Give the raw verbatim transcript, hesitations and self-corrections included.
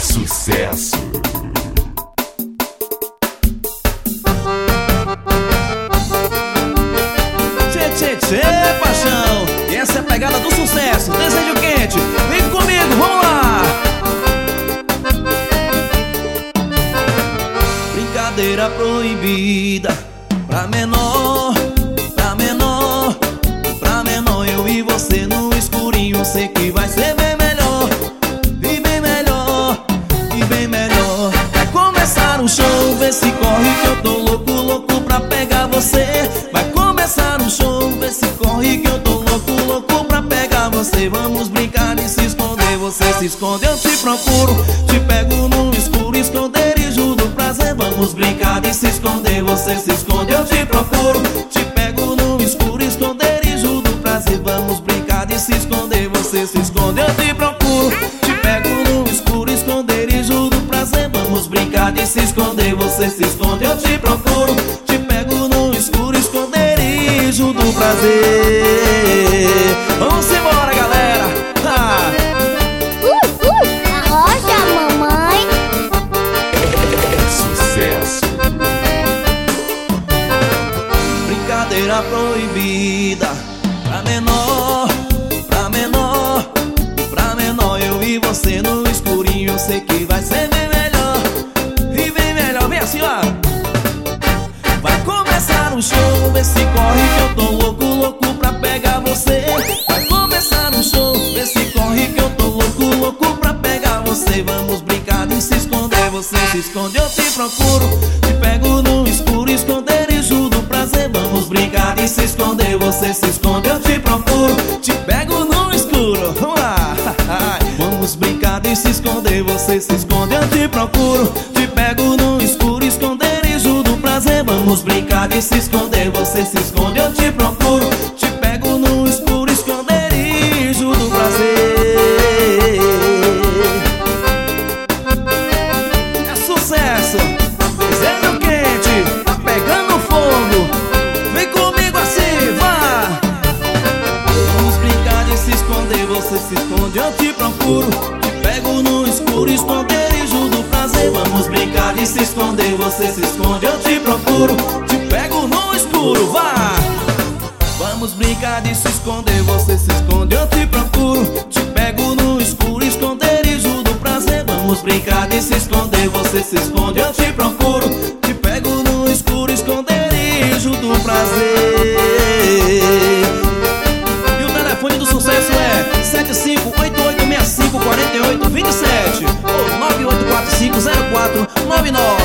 sucesso. Tchê, tchê, tchê, paixão. E essa é a pegada do sucesso. Desejo quente, vem comigo, vamos lá. Brincadeira proibida pra menor, pra menor, pra menor. Eu e você no escurinho, sei que vai ser bem melhor, e bem melhor, e bem melhor. Vai começar um show, vê se corre que eu tô louco, louco pra pegar você. Vai começar um show, vê se corre que eu tô louco, louco pra pegar você. Vamos brincar de se esconder, você se esconde, eu te procuro. Te pego no escuro, esconderijo do prazer. Vamos brincar de se esconder, você se esconde, eu te procuro. Te pego no escuro, esconderijo do prazer. Vamos brincar de se esconder, você se esconde, eu te procuro. Te pego no escuro, esconderijo do prazer. Vamos brincar de se esconder, você se esconde, eu te procuro. Te pego no escuro, esconderijo do prazer. Vamos embora, galera. Ah. Uh, uh, arrocha, mamãe. É sucesso. Brincadeira proibida pra menor, pra menor, pra menor. Eu e você no escurinho, eu sei que vai ser bem melhor, e bem melhor. Vem assim, ó. Vai começar um show, vê se corre que eu tô louco, louco pra pegar você. Vai começar um show, vê se corre que eu tô louco, louco pra pegar você. Vamos brincar de se esconder, você se esconde, eu te procuro. Te pego no escuro, esconderijo do prazer. Vamos brincar de se esconder, você se esconde, eu te procuro. Te pego no escuro, vamos lá. Vamos brincar de se esconder, você se esconde, eu te procuro. Te pego no escuro, esconderijo do prazer. Vamos brincar de se esconder, você se esconde, eu te procuro. Te pego no escuro, esconderijo do prazer. É sucesso, desejo quente, tá pegando fogo. Vem comigo assim, vá. Vamos brincar de se esconder, você se esconde, eu te procuro. Te pego no escuro, esconderijo do prazer. Vamos brincar de se esconder, você se esconde, eu te procuro. Te pego no escuro, vá. Vamos brincar de se esconder, você se esconde, eu te procuro. Te pego no escuro, esconderijo do prazer. Vamos brincar de se esconder, você se esconde, eu te procuro. Te pego no escuro, esconderijo do prazer. E o telefone do sucesso é sete cinco oito oito seis cinco quatro oito dois sete ou nove oito quatro cinco zero quatro nove nove.